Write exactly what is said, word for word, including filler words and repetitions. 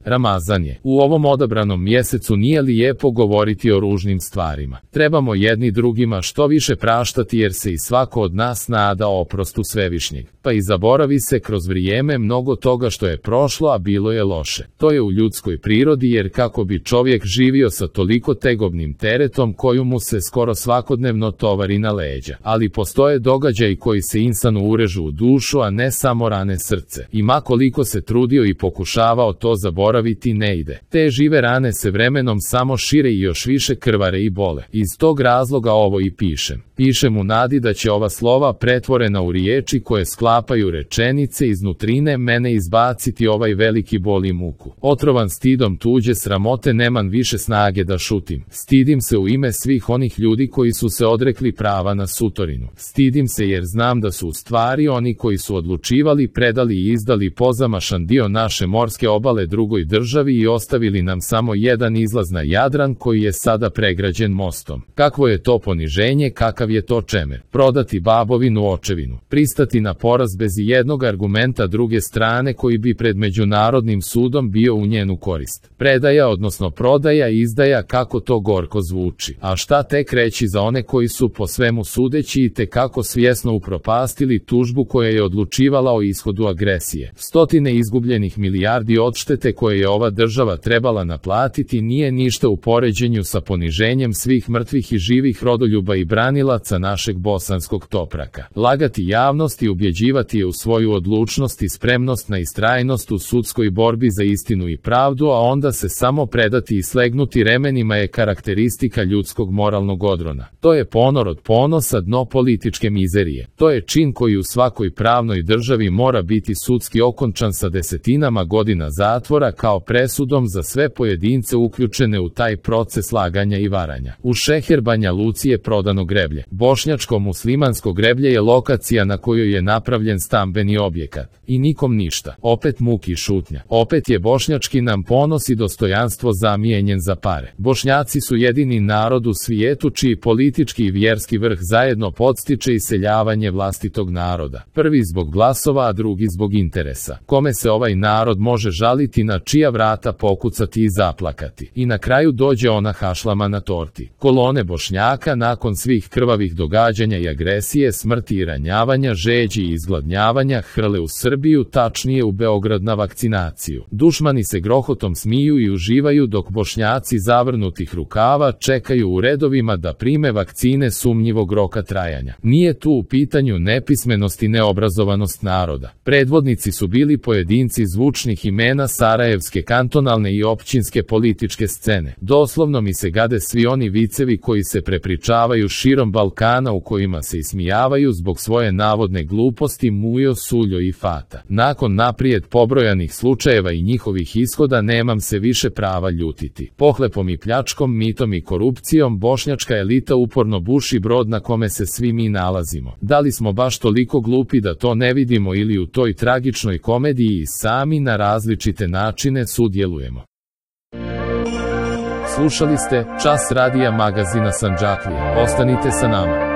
Ramazan je. U ovom odabranom mjesecu nije lijepo govoriti o ružnim stvarima. Trebamo jedni drugima što više praštati jer se i svako od nas nada oprostu Svevišnjeg. Pa i zaboravi se kroz vrijeme mnogo toga što je prošlo, a bilo je loše. To je u ljudskoj prirodi jer kako bi čovjek živio sa toliko tegobnim teretom koju mu se skoro svakodnevno tovari na leđa. Ali postoje događaji koji se insanu urežu u dušu, a ne samo rane srce. I ma koliko se trudio i pokušavao to zaboraviti, ne ide. Te žive rane se vremenom samo šire i još više krvare i bole. Iz tog razloga ovo i pišem. Pišem u nadi da će ova slova pretvorena u riječi koje sklapaju rečenice iznutrine mene izbaciti ovaj veliki bol i muku. Otrovan stidom tuđe sramote nemam više snage da šutim. Stidim se u ime svih onih ljudi koji su se odrekli prava na sutorinu. Stidim se jer znam da su u stvari oni koji su odlučivali, predali i izdali pozamašan dio naše morske obale drugoj državi i ostavili nam samo jedan izlaz na Jadran koji je sada pregrađen mostom. Kakvo je to poniženje, kakav je to čemer. Prodati babovinu očevinu. Pristati na poraz bez jednog argumenta druge strane koji bi pred međunarodnim sudom bio u njenu korist. Predaja, odnosno prodaja i izdaja, kako to gorko zvuči. A šta tek reći za one koji su po svemu sudeći i te kako svjesno upropastili tužbu koja je odlučivala o ishodu agresije. Stotine izgubljenih milijardi odštete koje je ova država trebala naplatiti nije ništa u poređenju sa poniženjem svih mrtvih i živih rodoljuba i branilaca našeg bosanskog topraka. Lagati javnost i ubjeđivati je u svoju odlučnost i spremnost na istrajnost u sudskoj borbi za istinu i pravdu, a onda se samo predati i slegnuti remenima je karakteristika ljudskog moralnog odrona. To je ponor od ponosa, dno političke mizerije. To je čin koji u svakoj pravnoj državi mora biti sudski okončan sa desetinama godina zatvora kao presudom za sve pojedince uključene u taj proces laganja i varanja. U šeher Banja Luci je prodano greblje. Bošnjačko-muslimansko greblje je lokacija na kojoj je napravljen stambeni objekat. I nikom ništa. Opet muk i šutnja. Opet je bošnjački nam ponos i dostojanstvo zamijenjen za pare. Bošnjaci su jedini narod u svijetu čiji politički i vjerski vrh zajedno podstiče iseljavanje vlastitog naroda. Prvi zbog glasova, a drugi zbog interesa. Kome se ovaj narod može žaliti, na čija vrata pokucati i zaplakati. I na kraju dođe ona hašlama na torti. Kolone Bošnjaka nakon svih krvavih događanja i agresije, smrti i ranjavanja, žeđi i izgladnjavanja hrle u Srbiju, tačnije u Beograd na vakcinaciju. Dušmani se grohotom smiju i uživaju dok Bošnjaci zavrnutih rukava čekaju u redovima da prime vakcine sumnjivog roka trajanja. Nije tu u pitanju nepismenost i neobrazovanost naroda. Predvodnici su bili pojedinci zvučnih imena sarajevske kantonalne i općinske političke scene. Doslovno mi se gade svi oni vicevi koji se prepričavaju širom Balkana u kojima se ismijavaju zbog svoje navodne gluposti Mujo, Suljo i Fata. Nakon naprijed pobrojanih slučajeva i njihovih ishoda nemam se više prava ljutiti. Pohlepom i pljačkom, mitom i korupcijom bošnjačka elita uporno buši brod na kome se svi mi nalazimo. Da li smo baš toliko glupi da to ne vidimo ili u toj tragičnoj komediji i sami na različite načine sudjelujemo? Slušali ste Čas radija magazina Sandžaklija. Ostanite sa nama.